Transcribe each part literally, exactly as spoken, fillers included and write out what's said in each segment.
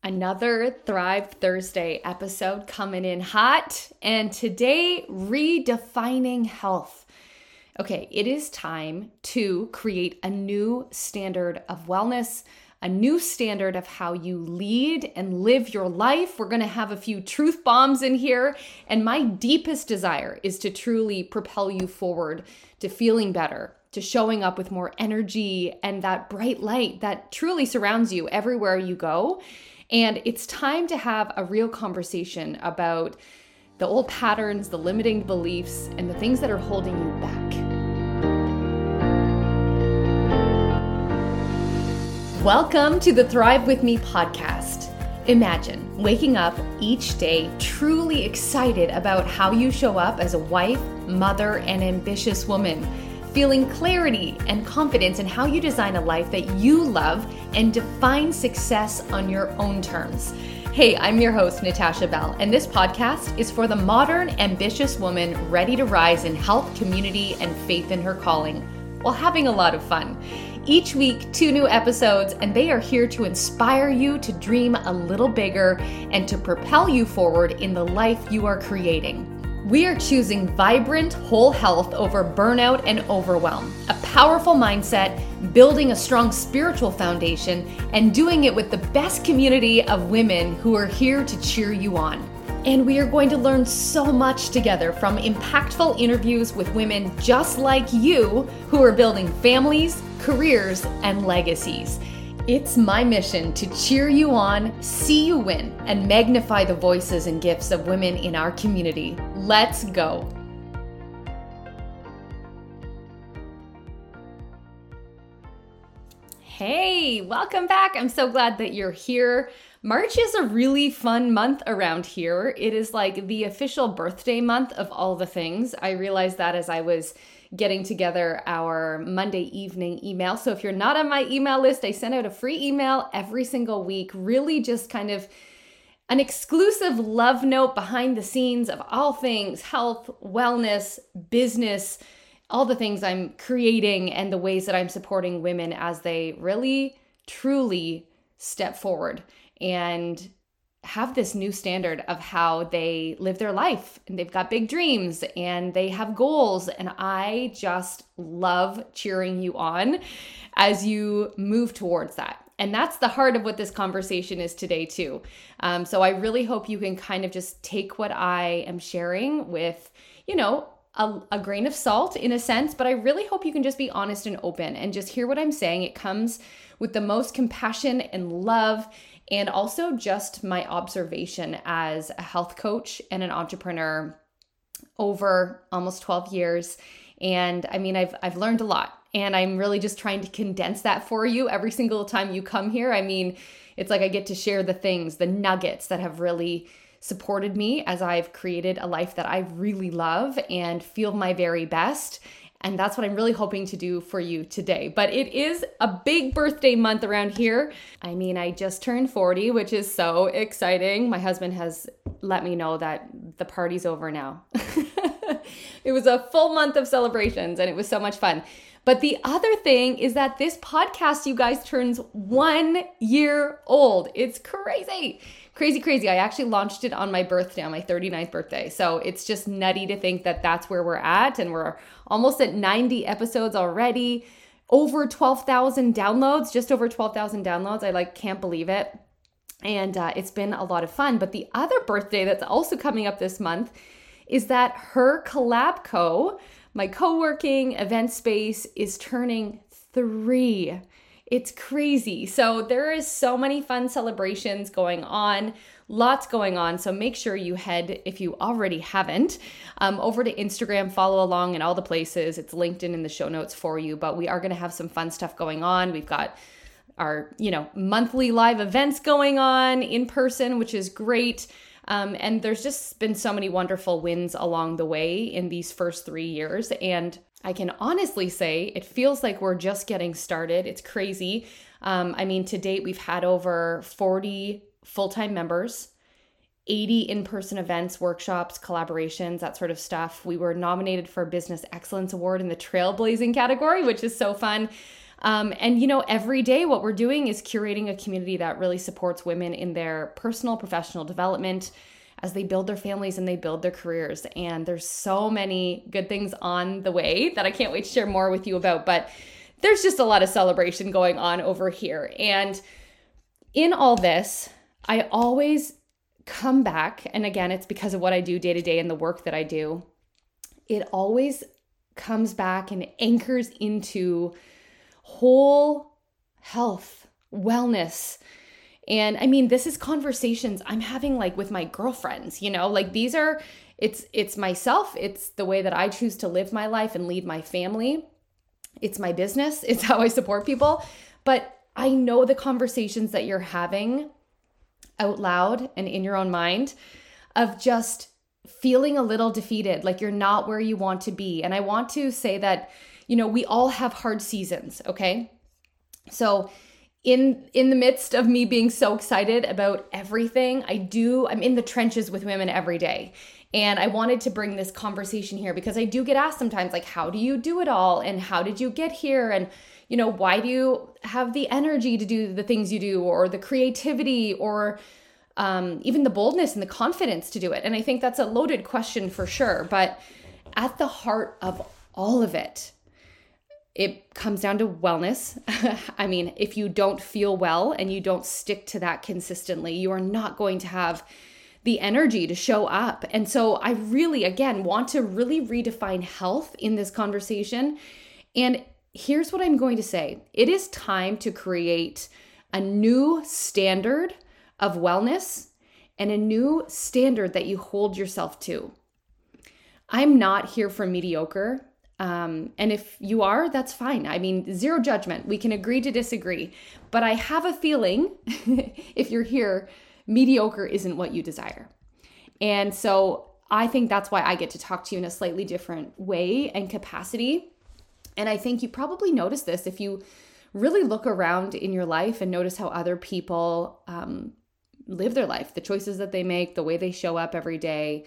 Another Thrive Thursday episode coming in hot, and today, redefining health. Okay, it is time to create a new standard of wellness, a new standard of how you lead and live your life. We're going to have a few truth bombs in here, and my deepest desire is to truly propel you forward to feeling better, to showing up with more energy and that bright light that truly surrounds you everywhere you go. And it's time to have a real conversation about the old patterns, the limiting beliefs, and the things that are holding you back. Welcome to the Thrive With Me podcast. Imagine waking up each day truly excited about how you show up as a wife, mother, and ambitious woman. Feeling clarity and confidence in how you design a life that you love and define success on your own terms. Hey, I'm your host, Natasha Bell, and this podcast is for the modern, ambitious woman ready to rise in health, community, and faith in her calling while having a lot of fun. Each week, two new episodes, and they are here to inspire you to dream a little bigger and to propel you forward in the life you are creating. We are choosing vibrant, whole health over burnout and overwhelm, a powerful mindset, building a strong spiritual foundation, and doing it with the best community of women who are here to cheer you on. And we are going to learn so much together from impactful interviews with women just like you who are building families, careers, and legacies. It's my mission to cheer you on, see you win, and magnify the voices and gifts of women in our community. Let's go. Hey, welcome back. I'm so glad that you're here. March is a really fun month around here. It is like the official birthday month of all the things. I realized that as I was getting together our Monday evening email. So if you're not on my email list, I send out a free email every single week, really just kind of an exclusive love note behind the scenes of all things health, wellness, business, all the things I'm creating and the ways that I'm supporting women as they really, truly step forward and have this new standard of how they live their life. And they've got big dreams and they have goals. And I just love cheering you on as you move towards that. And that's the heart of what this conversation is today too. Um, so I really hope you can kind of just take what I am sharing with, you know, a, a grain of salt in a sense, but I really hope you can just be honest and open and just hear what I'm saying. It comes with the most compassion and love, and also just my observation as a health coach and an entrepreneur over almost twelve years. And I mean, I've I've learned a lot, and I'm really just trying to condense that for you every single time you come here. I mean, it's like I get to share the things, the nuggets that have really supported me as I've created a life that I really love and feel my very best. And that's what I'm really hoping to do for you today. But it is a big birthday month around here. I mean, I just turned forty, which is so exciting. My husband has let me know that the party's over now. It was a full month of celebrations and it was so much fun. But the other thing is that this podcast, you guys, turns one year old. It's crazy. Crazy, crazy. I actually launched it on my birthday, on my thirty-ninth birthday. So it's just nutty to think that that's where we're at. And we're almost at ninety episodes already. Over twelve thousand downloads, just over twelve thousand downloads. I like can't believe it. And uh, it's been a lot of fun. But the other birthday that's also coming up this month is that Her Collab Co., my co-working event space, is turning three. It's crazy. So there is so many fun celebrations going on, lots going on. So make sure you head, if you already haven't, um, over to Instagram, follow along in all the places. It's linked in in the show notes for you, but we are going to have some fun stuff going on. We've got our, you know, monthly live events going on in person, which is great. Um, and there's just been so many wonderful wins along the way in these first three years. And I can honestly say it feels like we're just getting started. It's crazy. Um, I mean, to date, we've had over forty full-time members, eighty in-person events, workshops, collaborations, that sort of stuff. We were nominated for a Business Excellence Award in the Trailblazing category, which is so fun. Um, and, you know, every day what we're doing is curating a community that really supports women in their personal, professional development as they build their families and they build their careers. And there's so many good things on the way that I can't wait to share more with you about. But there's just a lot of celebration going on over here. And in all this, I always come back, and again, it's because of what I do day to day and the work that I do. It always comes back and anchors into whole health, wellness. And I mean, this is conversations I'm having like with my girlfriends, you know, like these are, it's, it's myself. It's the way that I choose to live my life and lead my family. It's my business. It's how I support people. But I know the conversations that you're having out loud and in your own mind of just feeling a little defeated, like you're not where you want to be. And I want to say that, you know, we all have hard seasons, okay? So in in the midst of me being so excited about everything, I do, I'm in the trenches with women every day. And I wanted to bring this conversation here because I do get asked sometimes, like, how do you do it all? And how did you get here? And, you know, why do you have the energy to do the things you do, or the creativity, or um, even the boldness and the confidence to do it? And I think that's a loaded question for sure. But at the heart of all of it, it comes down to wellness. I mean, if you don't feel well and you don't stick to that consistently, you are not going to have the energy to show up. And so I really, again, want to really redefine health in this conversation. And here's what I'm going to say. It is time to create a new standard of wellness and a new standard that you hold yourself to. I'm not here for mediocre. Um, and if you are, that's fine. I mean, zero judgment. We can agree to disagree. But I have a feeling if you're here, mediocre isn't what you desire. And so I think that's why I get to talk to you in a slightly different way and capacity. And I think you probably notice this if you really look around in your life and notice how other people um, live their life, the choices that they make, the way they show up every day,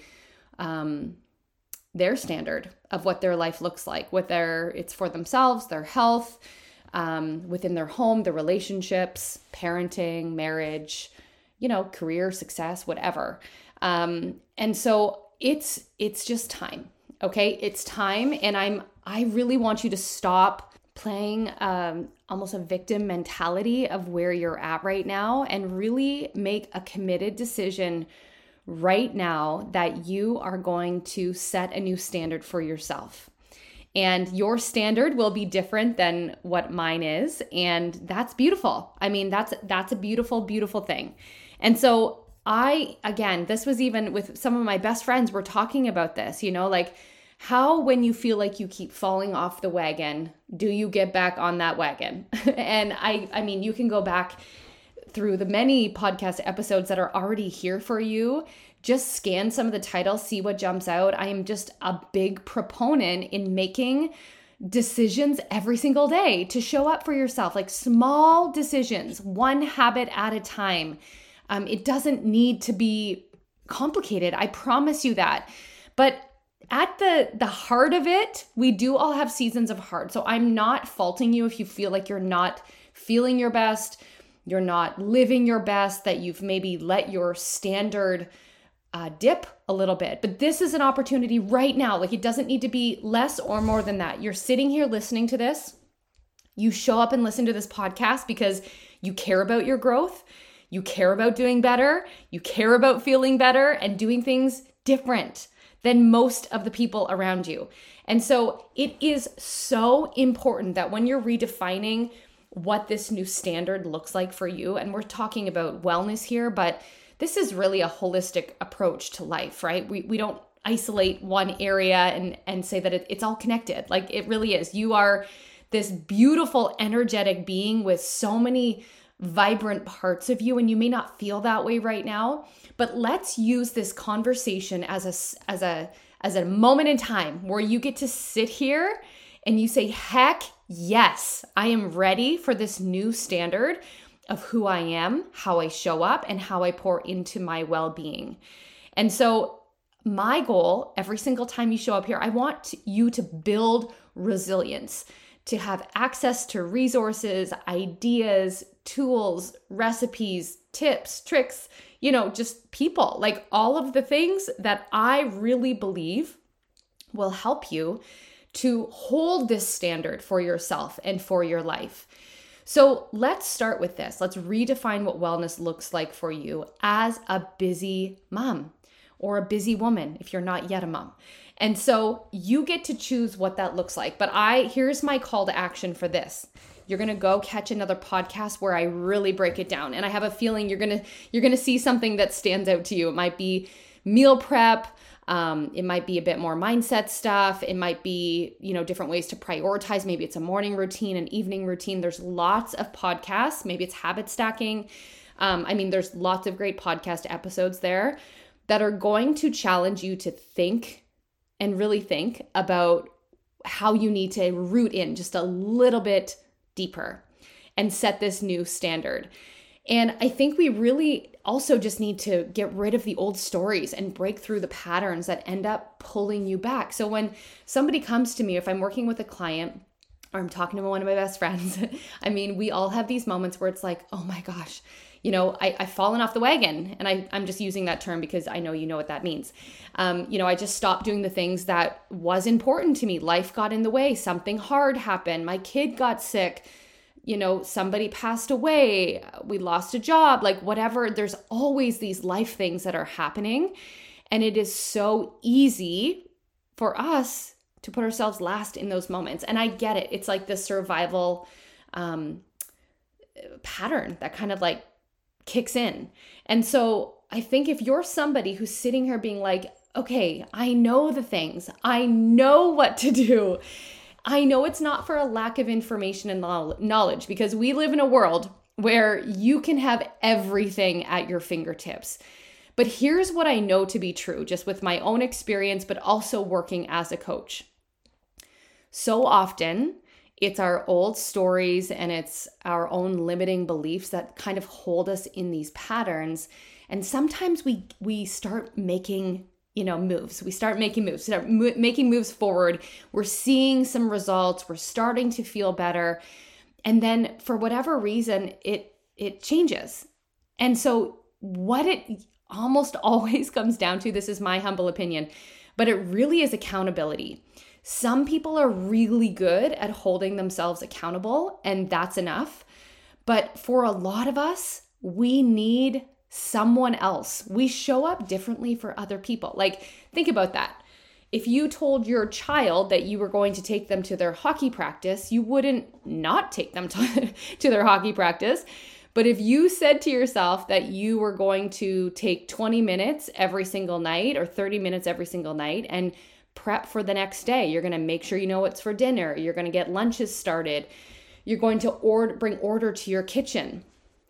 um, their standard of what their life looks like, what their, it's for themselves, their health, um, within their home, their relationships, parenting, marriage, you know, career, success, whatever. Um, and so it's, it's just time. Okay. It's time. And I'm, I really want you to stop playing, um, almost a victim mentality of where you're at right now and really make a committed decision right now that you are going to set a new standard for yourself. And your standard will be different than what mine is. And that's beautiful. I mean, that's, that's a beautiful, beautiful thing. And so I, again, this was even with some of my best friends, we're talking about this, you know, like how, when you feel like you keep falling off the wagon, do you get back on that wagon? And I, I mean, you can go back through the many podcast episodes that are already here for you. Just scan some of the titles, see what jumps out. I am just a big proponent in making decisions every single day to show up for yourself, like small decisions, one habit at a time. Um, it doesn't need to be complicated. I promise you that. But at the, the heart of it, we do all have seasons of hard. So I'm not faulting you if you feel like you're not feeling your best, you're not living your best, that you've maybe let your standard uh, dip a little bit. But this is an opportunity right now. Like, it doesn't need to be less or more than that. You're sitting here listening to this. You show up and listen to this podcast because you care about your growth. You care about doing better. You care about feeling better and doing things different than most of the people around you. And so it is so important that when you're redefining what this new standard looks like for you, and we're talking about wellness here, but this is really a holistic approach to life, right? We we don't isolate one area and, and say that it, it's all connected. Like, it really is. You are this beautiful, energetic being with so many vibrant parts of you, and you may not feel that way right now, but let's use this conversation as a as a as a moment in time where you get to sit here and you say, heck yes, I am ready for this new standard of who I am, how I show up, and how I pour into my well-being. And so my goal every single time you show up here, I want you to build resilience, to have access to resources, ideas, tools, recipes, tips, tricks, you know, just people, like all of the things that I really believe will help you to hold this standard for yourself and for your life. So let's start with this. Let's redefine what wellness looks like for you as a busy mom or a busy woman if you're not yet a mom. And so you get to choose what that looks like. But I here's my call to action for this. You're going to go catch another podcast where I really break it down. And I have a feeling you're going to you're going to see something that stands out to you. It might be meal prep. Um, it might be a bit more mindset stuff. It might be, you know, different ways to prioritize. Maybe it's a morning routine, an evening routine. There's lots of podcasts. Maybe it's habit stacking. Um, I mean, there's lots of great podcast episodes there that are going to challenge you to think and really think about how you need to root in just a little bit deeper and set this new standard. And I think we really also just need to get rid of the old stories and break through the patterns that end up pulling you back. So when somebody comes to me, if I'm working with a client or I'm talking to one of my best friends, I mean, we all have these moments where it's like, oh my gosh, you know, I, I've fallen off the wagon. And I, I'm just using that term because I know you know what that means. Um, you know, I just stopped doing the things that was important to me. Life got in the way. Something hard happened. My kid got sick. You know, somebody passed away, we lost a job, like whatever. There's always these life things that are happening. And it is so easy for us to put ourselves last in those moments. And I get it. It's like this survival um, pattern that kind of like kicks in. And so I think if you're somebody who's sitting here being like, okay, I know the things, I know what to do. I know it's not for a lack of information and knowledge, because we live in a world where you can have everything at your fingertips. But here's what I know to be true, just with my own experience, but also working as a coach. So often, it's our old stories and it's our own limiting beliefs that kind of hold us in these patterns. And sometimes we we start making you know, moves. We start making moves, start mo- making moves forward. We're seeing some results. We're starting to feel better. And then for whatever reason, it, it changes. And so what it almost always comes down to, this is my humble opinion, but it really is accountability. Some people are really good at holding themselves accountable, and that's enough. But for a lot of us, we need someone else. We show up differently for other people. Like, think about that. If you told your child that you were going to take them to their hockey practice, you wouldn't not take them to, to their hockey practice. But if you said to yourself that you were going to take twenty minutes every single night or thirty minutes every single night and prep for the next day, you're going to make sure you know what's for dinner, you're going to get lunches started, you're going to order, bring order to your kitchen.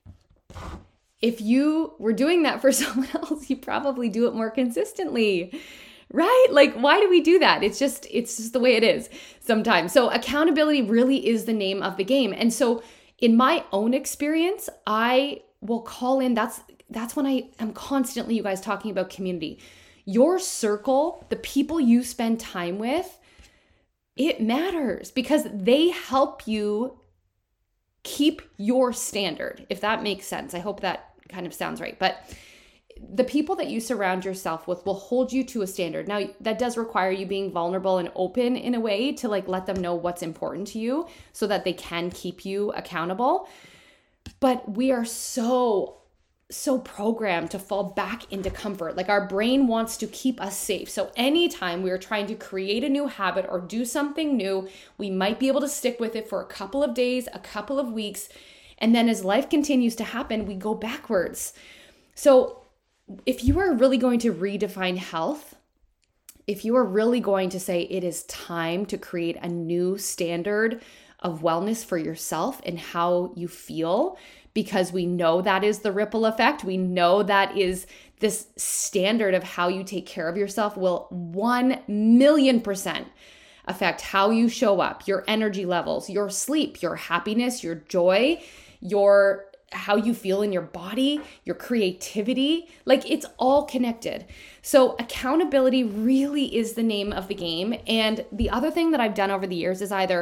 If you were doing that for someone else, you probably do it more consistently, right? Like, why do we do that? It's just, it's just the way it is sometimes. So accountability really is the name of the game. And so in my own experience, I will call in, that's, that's when I am constantly, you guys, talking about community. Your circle, the people you spend time with, it matters because they help you keep your standard, if that makes sense. I hope that kind of sounds right. But the people that you surround yourself with will hold you to a standard. Now, that does require you being vulnerable and open in a way to like let them know what's important to you so that they can keep you accountable. But we are so, so programmed to fall back into comfort. Like our brain wants to keep us safe. So anytime we are trying to create a new habit or do something new, we might be able to stick with it for a couple of days, a couple of weeks. And then as life continues to happen, we go backwards. So if you are really going to redefine health, if you are really going to say it is time to create a new standard of wellness for yourself and how you feel, because we know that is the ripple effect. We know that is this standard of how you take care of yourself will one million percent affect how you show up, your energy levels, your sleep, your happiness, your joy, your how you feel in your body, your creativity. Like it's all connected. So accountability really is the name of the game. And the other thing that I've done over the years is either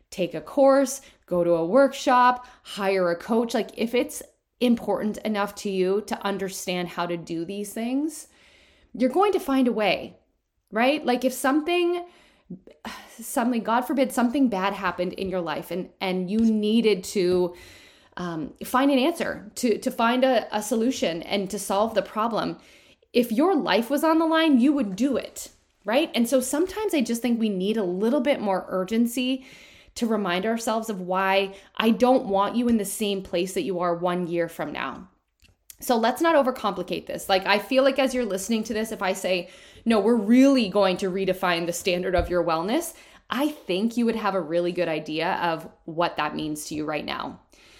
take a course, go to a workshop, hire a coach. Like if it's important enough to you to understand how to do these things, you're going to find a way, right? Like if something, something, God forbid, something bad happened in your life and, and you needed to um, find an answer, to, to find a, a solution and to solve the problem. If your life was on the line, you would do it, right? And so sometimes I just think we need a little bit more urgency to remind ourselves of why I don't want you in the same place that you are one year from now. So let's not overcomplicate this. Like I feel like as you're listening to this, if I say, no, we're really going to redefine the standard of your wellness, I think you would have a really good idea of what that means to you right now,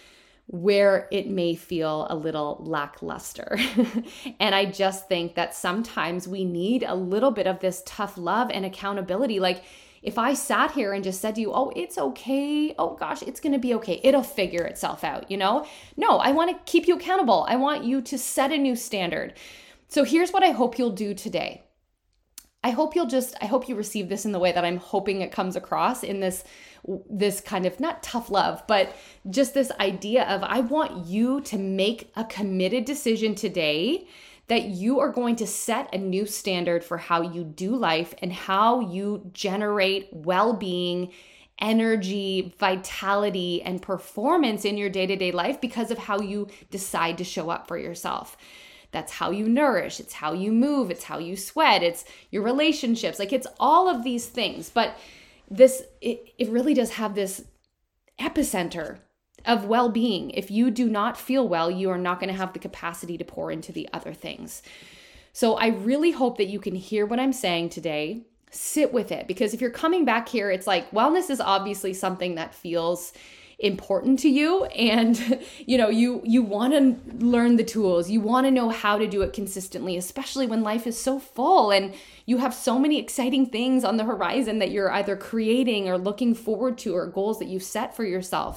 where it may feel a little lackluster. And I just think that sometimes we need a little bit of this tough love and accountability. Like if I sat here and just said to you, oh, it's okay. Oh gosh, it's going to be okay. It'll figure itself out, you know? No, I want to keep you accountable. I want you to set a new standard. So here's what I hope you'll do today. I hope you'll just, I hope you receive this in the way that I'm hoping it comes across in this, this kind of not tough love, but just this idea of I want you to make a committed decision today that you are going to set a new standard for how you do life and how you generate well-being, energy, vitality, and performance in your day-to-day life because of how you decide to show up for yourself. That's how you nourish. It's how you move. It's how you sweat. It's your relationships. Like it's all of these things. But this, it, it really does have this epicenter of well-being. If you do not feel well, you are not going to have the capacity to pour into the other things. So I really hope that you can hear what I'm saying today. Sit with it, because if you're coming back here, it's like wellness is obviously something that feels important to you, and you know you you want to learn the tools, you want to know how to do it consistently, especially when life is so full and you have so many exciting things on the horizon that you're either creating or looking forward to, or goals that you've set for yourself.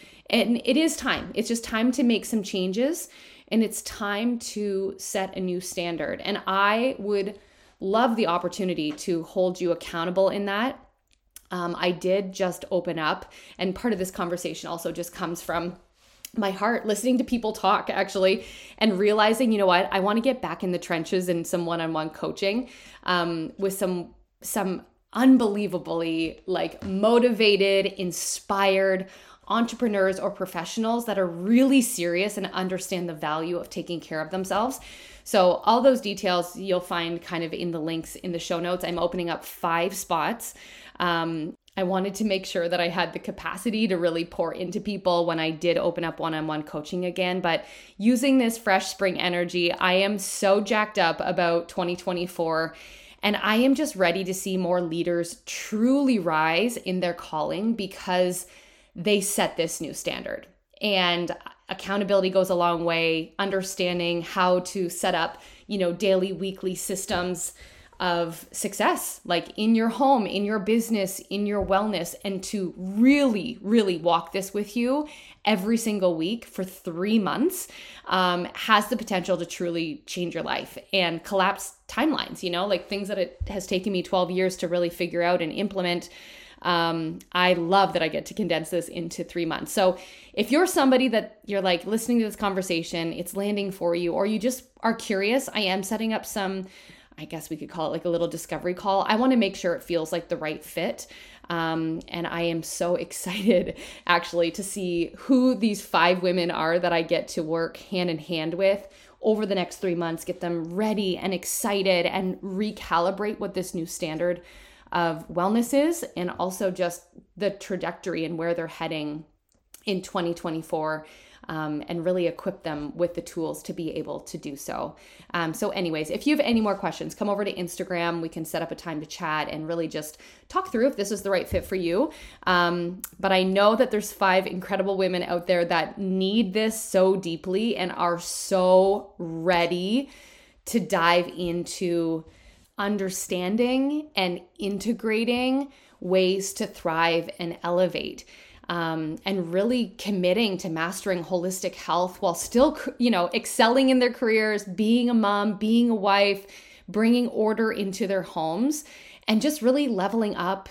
And it is time. It's just time to make some changes, and it's time to set a new standard. And I would love the opportunity to hold you accountable in that. Um, I did just open up, and part of this conversation also just comes from my heart, listening to people talk actually, and realizing, you know what, I want to get back in the trenches in some one-on-one coaching um, with some some unbelievably like motivated, inspired entrepreneurs or professionals that are really serious and understand the value of taking care of themselves. So all those details you'll find kind of in the links in the show notes. I'm opening up five spots. Um, I wanted to make sure that I had the capacity to really pour into people when I did open up one-on-one coaching again. But using this fresh spring energy, I am so jacked up about twenty twenty-four. And I am just ready to see more leaders truly rise in their calling because they set this new standard. And accountability goes a long way, understanding how to set up, you know, daily, weekly systems of success, like in your home, in your business, in your wellness, and to really, really walk this with you every single week for three months um, has the potential to truly change your life and collapse timelines, you know, like things that it has taken me twelve years to really figure out and implement. Um, I love that I get to condense this into three months. So if you're somebody that you're like listening to this conversation, it's landing for you, or you just are curious, I am setting up some, I guess we could call it like a little discovery call. I want to make sure it feels like the right fit. Um, and I am so excited actually to see who these five women are that I get to work hand in hand with over the next three months, get them ready and excited and recalibrate what this new standard of wellness is, and also just the trajectory and where they're heading in twenty twenty-four, um, and really equip them with the tools to be able to do so. Um, so anyways, if you have any more questions, come over to Instagram. We can set up a time to chat and really just talk through if this is the right fit for you. Um, but I know that there's five incredible women out there that need this so deeply and are so ready to dive into understanding and integrating ways to thrive and elevate, um, and really committing to mastering holistic health while still, you know, excelling in their careers, being a mom, being a wife, bringing order into their homes, and just really leveling up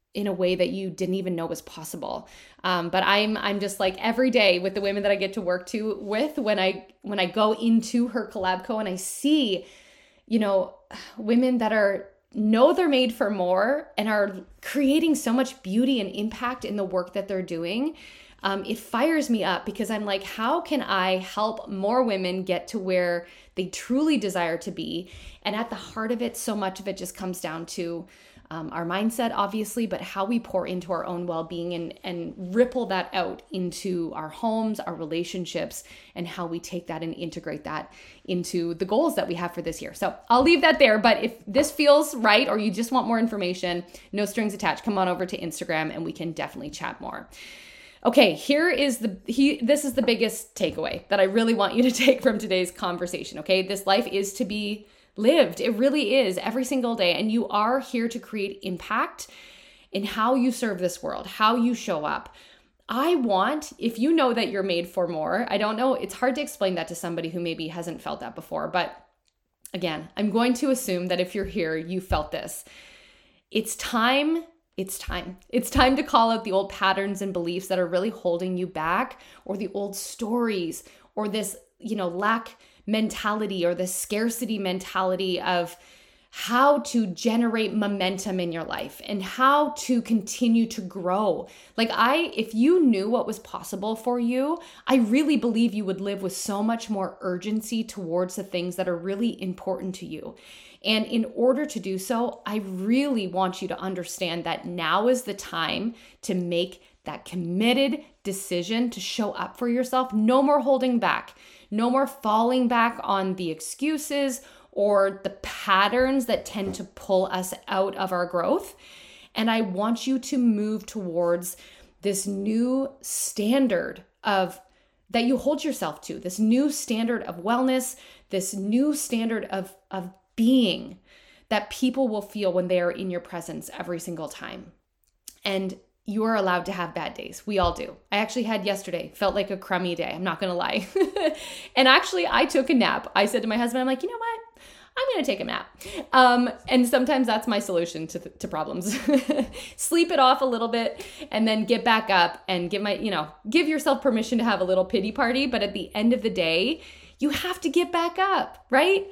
in a way that you didn't even know was possible. Um, but I'm I'm just like every day with the women that I get to work to with, when I when I go into her collab co and I see, you know, women that are know they're made for more and are creating so much beauty and impact in the work that they're doing. Um, it fires me up because I'm like, how can I help more women get to where they truly desire to be? And at the heart of it, so much of it just comes down to um, our mindset, obviously, but how we pour into our own well-being and, and ripple that out into our homes, our relationships, and how we take that and integrate that into the goals that we have for this year. So I'll leave that there. But if this feels right, or you just want more information, no strings attached, come on over to Instagram and we can definitely chat more. Okay, here is the, he, this is the biggest takeaway that I really want you to take from today's conversation, okay? This life is to be lived. It really is every single day. And you are here to create impact in how you serve this world, how you show up. I want, if you know that you're made for more, I don't know, it's hard to explain that to somebody who maybe hasn't felt that before. But again, I'm going to assume that if you're here, you felt this. It's time It's time. It's time to call out the old patterns and beliefs that are really holding you back, or the old stories, or this, you know, lack mentality, or the scarcity mentality of how to generate momentum in your life and how to continue to grow. Like I, if you knew what was possible for you, I really believe you would live with so much more urgency towards the things that are really important to you. And in order to do so, I really want you to understand that now is the time to make that committed decision to show up for yourself. No more holding back, no more falling back on the excuses or the patterns that tend to pull us out of our growth. And I want you to move towards this new standard of that you hold yourself to, this new standard of wellness, this new standard of, of being that people will feel when they are in your presence every single time. And you are allowed to have bad days. We all do. I actually had yesterday, felt like a crummy day. I'm not going to lie. And actually I took a nap. I said to my husband, I'm like, you know what? I'm going to take a nap. Um, and sometimes that's my solution to, to problems. Sleep it off a little bit and then get back up and give my, you know, give yourself permission to have a little pity party. But at the end of the day, you have to get back up, right?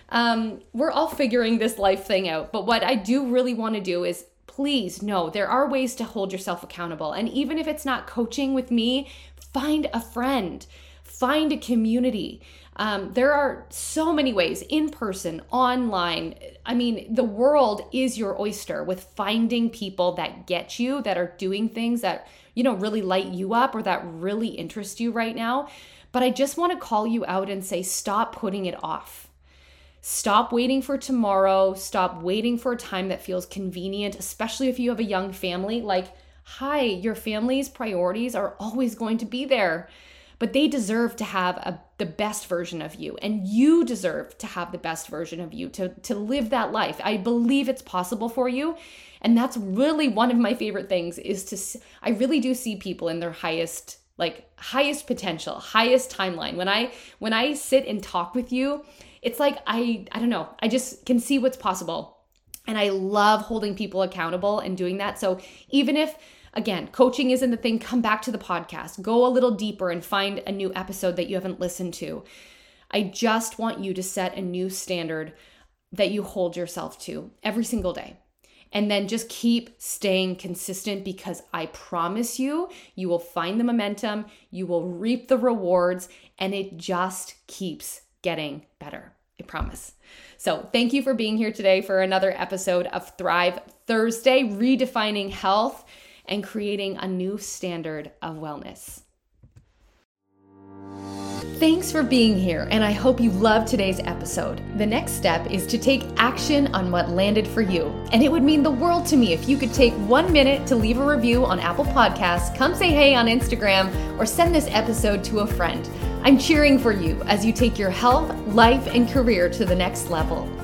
Um, we're all figuring this life thing out. But what I do really want to do is, please know there are ways to hold yourself accountable. And even if it's not coaching with me, find a friend, find a community. Um, there are so many ways, in person, online. I mean, the world is your oyster with finding people that get you, that are doing things that, you know, really light you up or that really interest you right now. But I just want to call you out and say, stop putting it off. Stop waiting for tomorrow. Stop waiting for a time that feels convenient, especially if you have a young family. Like, hi, your family's priorities are always going to be there, but they deserve to have a, the best version of you. And you deserve to have the best version of you, to, to live that life. I believe it's possible for you. And that's really one of my favorite things is to, I really do see people in their highest, like highest potential, highest timeline. When I, when I sit and talk with you, it's like, I, I don't know, I just can see what's possible. And I love holding people accountable and doing that. So even if, again, coaching isn't the thing, come back to the podcast, go a little deeper and find a new episode that you haven't listened to. I just want you to set a new standard that you hold yourself to every single day. And then just keep staying consistent, because I promise you, you will find the momentum, you will reap the rewards, and it just keeps getting better. I promise. So thank you for being here today for another episode of Thrive Thursday, redefining health and creating a new standard of wellness. Thanks for being here, and I hope you loved today's episode. The next step is to take action on what landed for you. And it would mean the world to me if you could take one minute to leave a review on Apple Podcasts, come say hey on Instagram, or send this episode to a friend. I'm cheering for you as you take your health, life, and career to the next level.